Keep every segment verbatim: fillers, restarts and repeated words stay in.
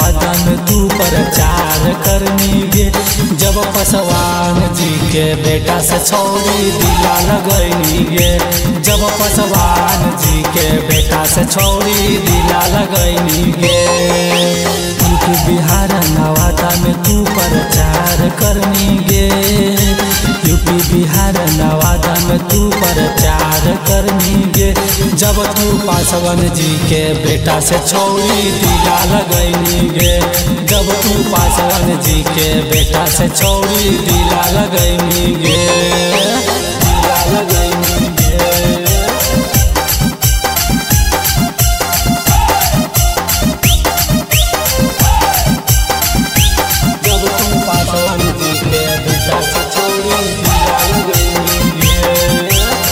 नवादा में तू प्रचार करनी गे। जब पासवान जी के बेटा से छौरी दिला लगैनी गे। जब पासवान जी के बेटा से छौरी दिला लगैनी गे। यूपी बिहार नवादा में तू प्रचार करनी गे। यूपी बिहार नवादा में तू प्रचार करनी गे। जब तू पासवान जी के बेटा से छौरी दिला लगैनी गे। जब तू पासवान जी के बेटा से छौरी दिला लगैनी गे। दिला लगैनी गे। जब तू पासवान जी के बेटा से छौरी दिला लगैनी गे।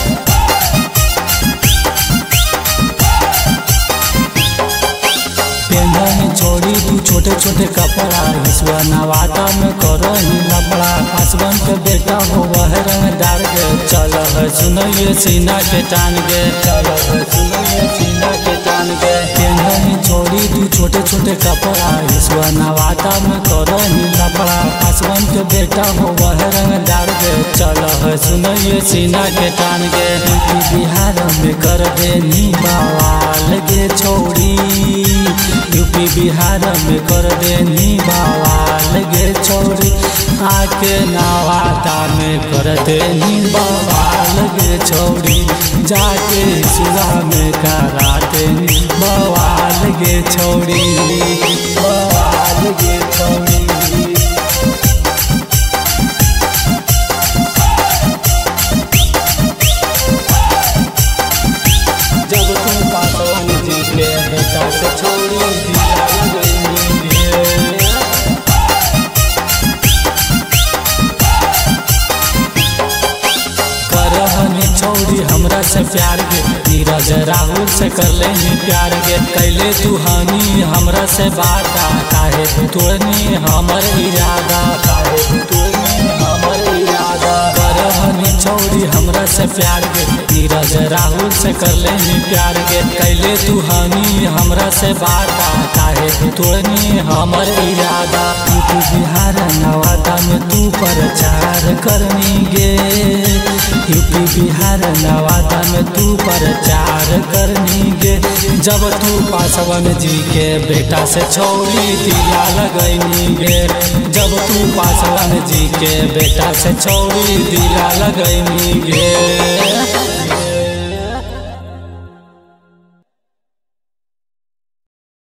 छोड़ी तू छोटे छोटे कपड़ा हिस्वा नवादा में करो ही लपड़ा। पासवान के बेटा हो वह रंगदार गे। चल है सुनइए सीना के टान गे। चल है सुनइए सीना के टान गे। केंद्र छोड़ी तू छोटे छोटे कपड़ा हिस्वा नवादा में करो ही लपड़ा। पासवान के बेटा हो वह रंगदार गे। चल है सुनइए सीना के टान गे। यूपी बिहार में कर देनी बवाल गे छोड़ी। यूपी बिहार में कर देनी बवाल गे छोरी। आके नवादा में कर देनी बवाल गे छोरी। जाके सुरा में करा देनी बवाल गे छोरी। बवाल गे छोरी। जब तुम पासवान जी के बेटा से छोड़ी दिला लगैनी गे। करहनी छौरी हमरा से प्यार गे। नीरज राहुल से कर लेनी प्यार गे। कैले तू हानि हमरा से बाता काहे तू तोड़नी हमर इरादा। काहे तू तोड़नी हमर इरादा। करहनी छौरी हमरा से प्यार गे। नीरज राहुल से कर लेनी प्यार गे। कैले तू हानि हमरा से बाता काहे तू तोड़नी हमर इरादा। यूपी बिहार नवादा में तू प्रचार करनी गे। यूपी बिहार नवादा में तू प्रचार करनी गे। जब तू पासवान जी के बेटा से छौरी दिला लगैनी गे। जब तू पासवान जी के बेटा से छौरी दिला लगैनी गे।